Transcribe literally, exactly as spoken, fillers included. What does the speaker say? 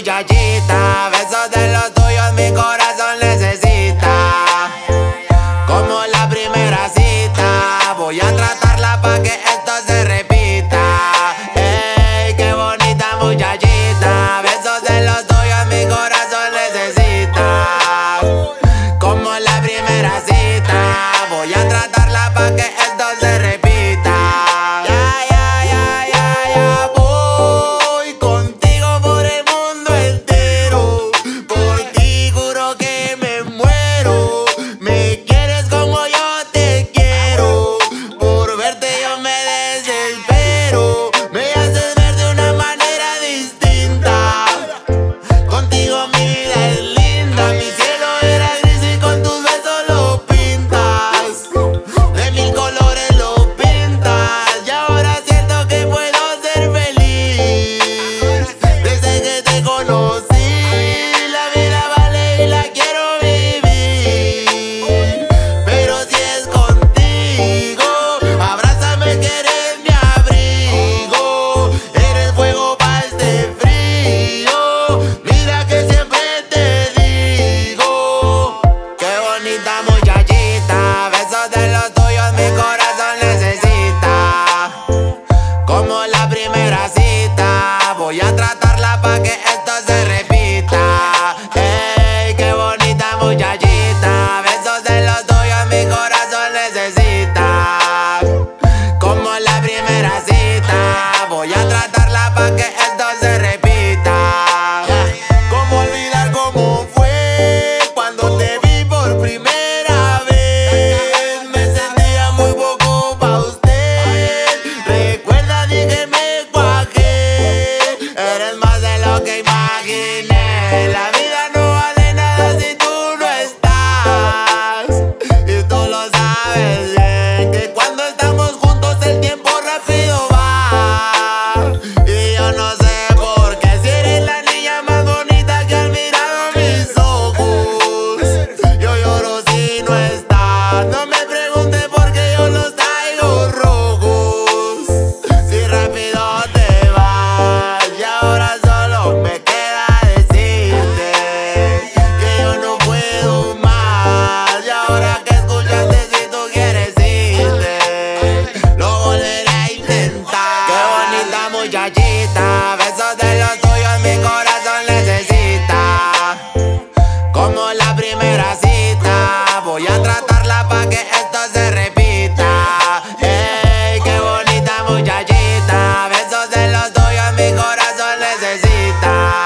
muchachita, besos de los tuyos mi corazón necesita. Como la primera cita, voy a tratarla pa' que esto se repita. Ey, qué bonita muchachita, besos de los tuyos mi corazón necesita. Como la primera cita, voy a tratarla pa' que esto se repita. Muchachita, besos de los tuyos mi corazón necesita. Como la primera cita, voy a tratarla pa' que esto se repita. Ey, qué bonita muchachita, besos de los tuyos mi corazón necesita. Como la primera cita, voy a tratarla pa' que esto se repita. ¿Cómo olvidar cómo fue cuando te vi por primera vez? Que imaginé, la vida no vale nada si tú no estás. Y tú lo sabes bien, que cuando estamos juntos el tiempo rápido va. Y yo no sé por qué, si eres la niña más bonita que han mirado mis ojos. Yo lloro si no estás, no me preguntes por qué yo los traigo rojos. Si rápido te vas y ahora me queda decirte que yo no puedo más. Y ahora que escuchaste, si tú quieres irte, lo volveré a intentar. Qué bonita muchachita, besos de los tuyos mi corazón necesita. Como la primera cita, voy a tratarla pa' que esto se repita. Ey, qué bonita muchachita, besos de los tuyos mi corazón necesita.